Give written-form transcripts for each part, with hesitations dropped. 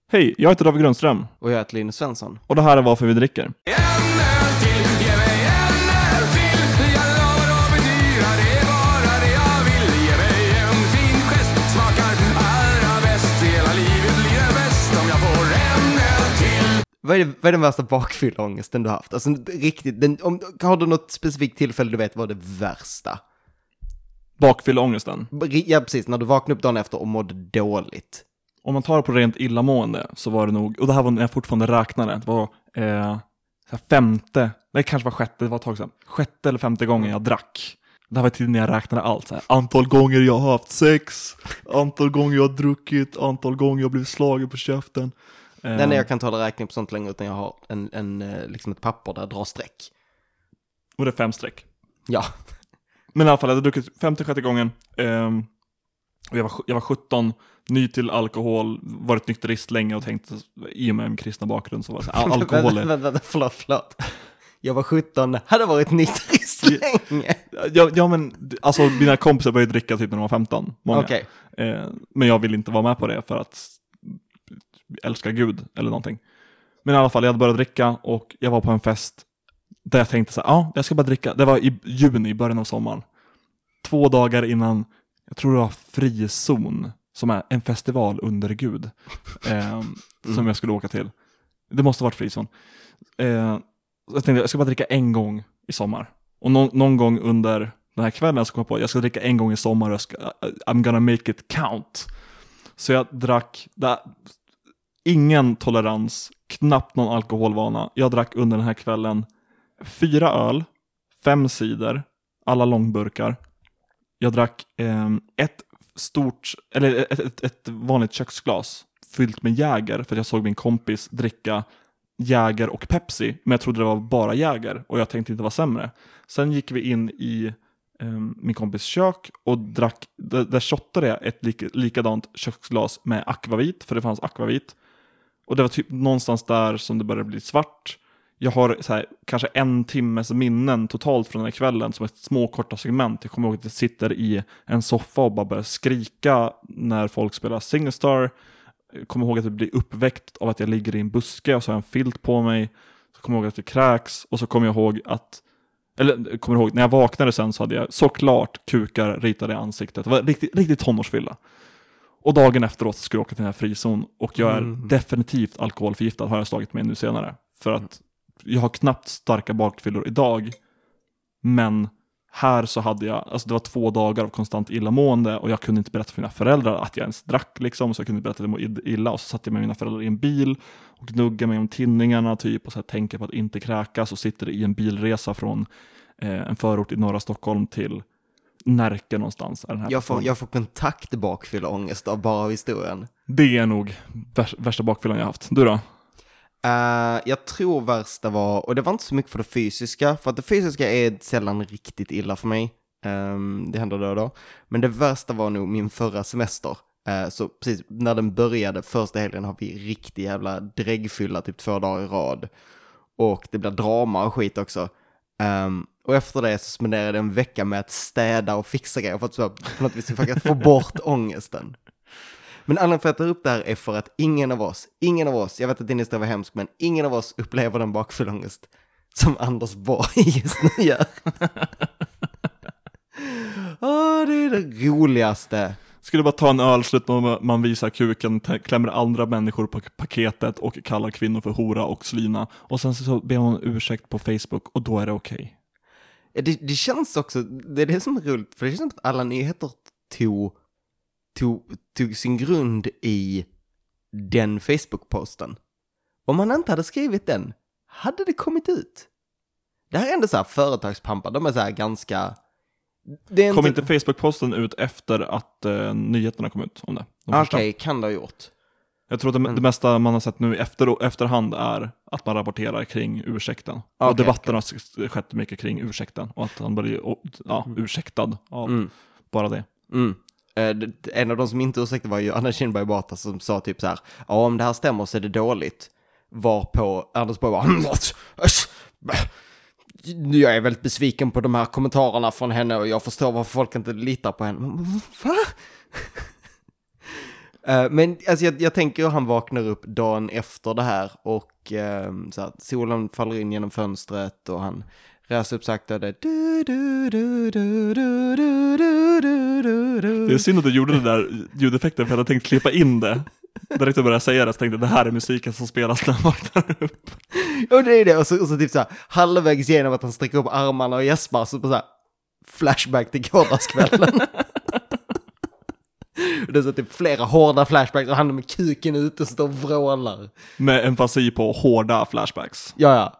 Hej, jag heter David Grundström. Och jag heter Linus Svensson. Och det här är Varför vi dricker. Vad är den värsta bakfylleångesten du har haft? Alltså riktigt, har du något specifikt tillfälle du vet vad det värsta? Bakfylleångesten. Ja, precis. När du vaknade upp dagen efter och mådde dåligt. Om man tar det på rent illamående så var det nog, och det här var när jag fortfarande räknade, det var femte, det kanske var sjätte, det var ett tag sedan. Sjätte eller femte gången jag drack. Det här var tiden när jag räknade allt. Så här, antal gånger jag har haft sex, antal gånger jag har druckit, antal gånger jag har blivit slagen på käften. Nej, jag kan ta det räkning på sånt längre utan jag har liksom ett papper där jag drar streck. Och det är 5 streck. Ja. Men i alla fall, jag hade druckit 56 gången. Och jag var 17, ny till alkohol, varit nykterist länge och tänkte, i och med min kristna bakgrund så var det så här, alkohol är... Vänta, förlåt. Jag var 17, hade varit nykterist länge. Ja, men alltså mina kompisar började dricka typ när de var 15. Många. Okay. Men jag ville inte vara med på det för att älska Gud eller någonting. Men i alla fall, jag hade börjat dricka och jag var på en fest där jag tänkte så här, jag ska bara dricka. Det var i juni, början av sommaren. 2 dagar innan, jag tror det var Frizon, som är en festival under Gud, som jag skulle åka till. Det måste ha varit Frizon. Jag tänkte, jag ska bara dricka en gång i sommar. Och någon gång under den här kvällen så kom jag på, jag ska dricka en gång i sommar och I'm gonna make it count. Så jag drack, ingen tolerans, knappt någon alkoholvana. Jag drack under den här kvällen 4 öl, 5 cider, alla långburkar. Jag drack ett vanligt köksglas fyllt med Jäger, för jag såg min kompis dricka Jäger och Pepsi, men jag trodde det var bara Jäger och jag tänkte inte vara sämre. Sen gick vi in i min kompis kök och drack, där shottade jag ett likadant köksglas med akvavit, för det fanns akvavit. Och det var typ någonstans där som det började bli svart. Jag har så här, kanske 1 timmes minnen totalt från den här kvällen som ett små korta segment. Jag kommer ihåg att jag sitter i en soffa och bara börjar skrika när folk spelar Singstar. Jag kommer ihåg att jag blir uppväckt av att jag ligger i en buske och så har jag en filt på mig. Så kommer jag ihåg att det kräks. Och så kommer jag ihåg att, när jag vaknade sen så hade jag såklart kukar ritade i ansiktet. Det var riktigt tonårsfylla. Och dagen efteråt så skulle jag åka till den här frizon. Och jag är definitivt alkoholförgiftad, har jag slagit mig nu senare. För att jag har knappt starka bakfyllor idag. Men här så hade jag, alltså det var 2 dagar av konstant illamående. Och jag kunde inte berätta för mina föräldrar att jag ens drack liksom. Så jag kunde inte berätta att jag mådde illa. Och så satt jag med mina föräldrar i en bil och gnuggade mig om tinningarna typ. Och så här tänker på att inte kräkas. Och sitter i en bilresa från en förort i norra Stockholm till Närke någonstans. Är den här jag får kontakt bakfylleångest av bara historien. Det är nog värsta bakfyllan jag haft. Du då? Jag tror värsta var, och det var inte så mycket för det fysiska, för att det fysiska är sällan riktigt illa för mig. Det händer då. Men det värsta var nog min förra semester. Så precis när den började, första helgen har vi riktigt jävla dräggfylla typ 2 dagar i rad. Och det blir drama och skit också. Och efter det så spenderade jag en vecka med att städa och fixa grejer för att på något vis få bort ångesten. Men anledningen för att jag tar upp det här är för att ingen av oss, jag vet att din historia var hemsk, men ingen av oss upplever den bakfylleångest som Anders Borg just nu gör. Det är det roligaste. Skulle bara ta en ölslut när man visar kuken, klämmer andra människor på paketet och kallar kvinnor för hora och slyna. Och sen så ber hon ursäkt på Facebook och då är det okej. Det känns också, det är det som är roligt, för det känns som att alla nyheter tog sin grund i den Facebook-posten. Om man inte hade skrivit den, hade det kommit ut. Det här är ändå så här företagspampar, de är så här ganska... Kom inte Facebook-posten ut efter att nyheterna kom ut om det? Okej, kan det ha gjort. Jag tror att det mesta man har sett nu efterhand är att man rapporterar kring ursäkten. Och debatten har skett mycket kring ursäkten. Och att han blir ursäktad av bara det. En av de som inte ursäktade var ju Anna Kinberg Bata som sa typ så här: om det här stämmer så är det dåligt. Varpå Anders Borg bara... Jag är väldigt besviken på de här kommentarerna från henne och jag förstår varför folk inte litar på henne. Va? Men alltså, jag tänker att han vaknar upp dagen efter det här och så här, solen faller in genom fönstret och han reser upp sakta och det Det är synd att du gjorde det där ljudeffekten för jag hade tänkt klippa in det. Direkt jag började säga det så tänkte jag det här är musiken som spelas när han vaknar upp. Och det är det, och så typ så här, halvvägs genom att han sträcker upp armarna och gäspar så på så här flashback till gårdagskvällen. Och det är så typ flera hårda flashbacks och han med kuken ute står och vrålar. Med empati på hårda flashbacks. Ja.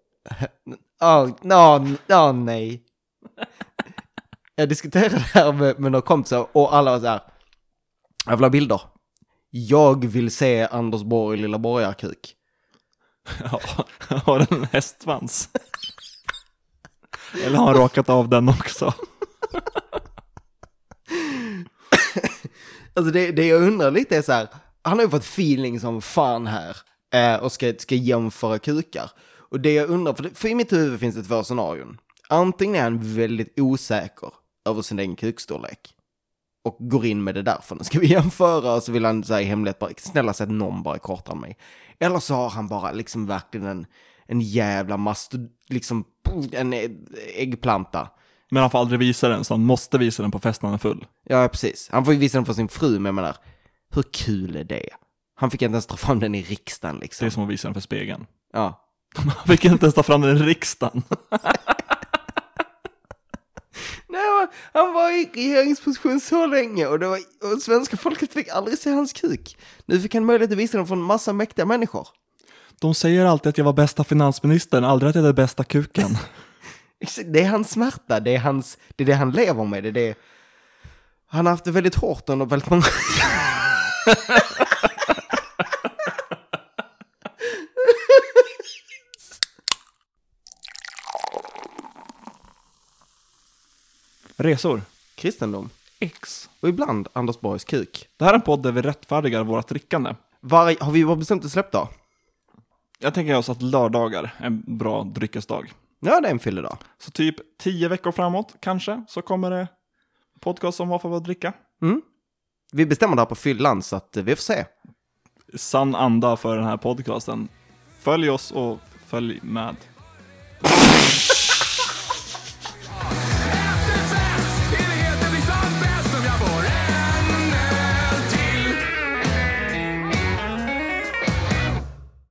Nej. Jag diskuterade det här med några kompisar och alla var så här, jag vill ha bilder. Jag vill se Anders Borg lilla borgarkuk. Ja, har den en hästsvans? Eller har han rakat av den också? Alltså det jag undrar lite är så här, han har ju fått feeling som fan här och ska jämföra kukar. Och det jag undrar, för i mitt huvud finns det 2 scenarion. Antingen är han väldigt osäker över sin egen kukstorlek och går in med det därför. Nu ska vi jämföra och så vill han säga i hemlighet bara, snälla sätt någon bara kortare än mig. Eller så har han bara liksom verkligen en jävla liksom en äggplanta. Men han får aldrig visa den, så han måste visa den på festen när han är full. Ja, precis. Han får ju visa den för sin fru, men jag menar, hur kul är det? Han fick inte ens ta fram den i riksdagen liksom. Det är som att visa den för spegeln. Ja. Han fick inte ens ta fram den i riksdagen. Nej, han var i regeringsposition så länge och svenska folket fick aldrig se hans kuk. Nu fick han möjlighet att visa den för en massa mäktiga människor. De säger alltid att jag var bästa finansministern, aldrig att jag är bästa kuken. Det är hans smärta, det är det han lever med, han har haft det väldigt hårt under väldigt många... Resor. Kristendom. X. Och ibland Anders Borgs kuk. Det här är en podd där vi rättfärdigar våra drickande. Har vi bara bestämt att släppa då? Jag tänker oss att lördagar är en bra dryckesdag. Ja, det är en fylledag. Så typ 10 veckor framåt kanske så kommer det podcast om vad för att dricka. Vi bestämmer det här på fyllan så att vi får se. Sann anda för den här podcasten. Följ oss och följ med.